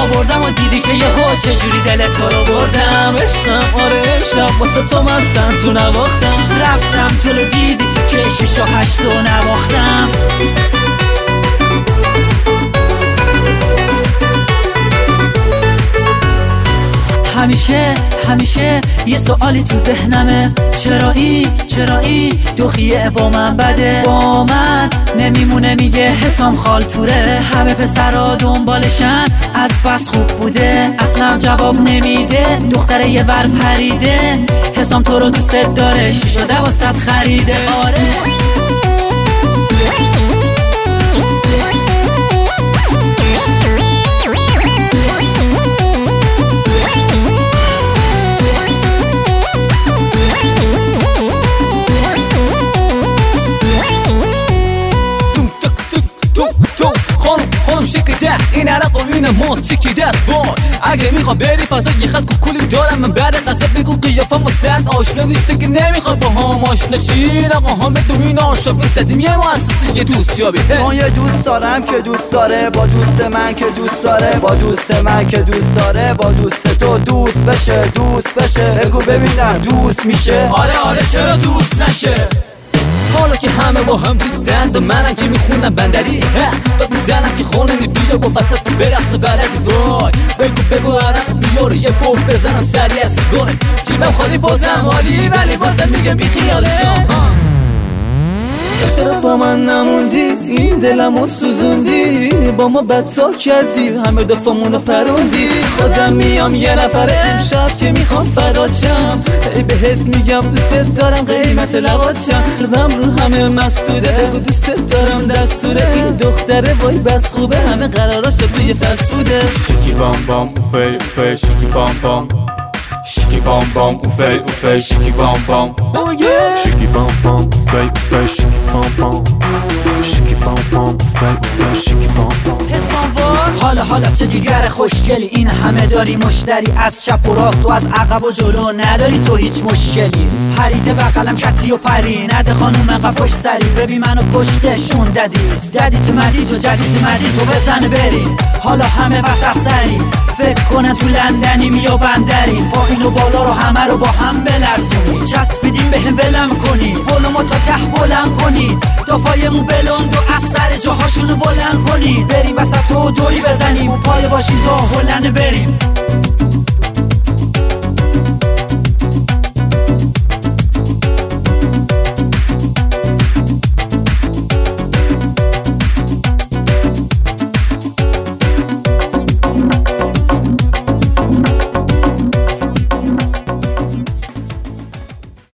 آوردم و دیدی که یهو چجوری دل تو رو بردم. عشقم آره امشب واسه تو من سنتو نواختم، رفتم جلو دیدی که 6 و 8 و نواختم. همیشه یه سوالی تو ذهنمه، چرایی دخیه با من بده، با من نمیمونه میگه حسام خالتوره، همه پسرا دنبالشن از بس خوب بوده، اصلا جواب نمیده دختره یه ور پریده، حسام تو رو دوست داره 6 و 12 خریده. آره خانم شکل ده این عرق و این ماست چکی دست وای، اگه میخوام بری فضا یه خط کوکولی دارم من بعد قصد بگو قیافم و سند آشنا نیسته که نمیخواد با هم آشنا شین. آقا همه دو این آشاب نیستیم یه مؤسسه یه دوست یابی. من یه دوست دارم که دوست داره با دوست من که دوست داره با دوست من که دوست داره با دوست تو دوست بشه بگو ببینم دوست میشه. آره چرا دوست نشه، حالا که همه با هم دوستند و منم که میخونم بندری داد میزنم که خونمی بیا با بسته تو برست بلدی. وای بگو عرق بیار یه پوف بزنم سری از سیگاره، جیبم خالی بازم عالی ولی بازم میگم بی خیالشم. چرا با من نموندی این دلمو سوزوندی، با ما بدتا کردی همه دفعمونو پروندی، خودم میام یه نفره امشب که میخوام فداچم، ای بهت میگم دوست دارم قیمت لباچم، قلبم رو همه مسدوده بگو دوست دارم دستوره، این دختره وای بس خوبه همه قراراش توی فسفوده. شیکی بام بام اوفی شیکی بام بام شیکی بام بام اوفی شیکی بام بام شیکی بام بام اوفی شیکی بام بام شیکی بام بام اوفی شیکی بام بام. حالا چه جیگر خوشگلی این همه داری مشتری، از چپ و راست و از عقب و جلو نداری تو هیچ مشکلی، پریده بغلم کتری و پری نده خانوم قفاش سری، ببین منو کشتشون ددی تو مدی تو جدید مدی تو بزن بری، حالا همه وسط سری فکر کنن تو لندنیم یا بندریم، با اینو بالا رو همه رو با هم بلرزونی، چسبیدیم به هم ولم کنی ولومو تا ته بلند کنی، دفایمو بلند و از سر جاهاشونو بلند کنی، بریم وسط و دوری بزنیم و پای باشیم تا هلند بریم.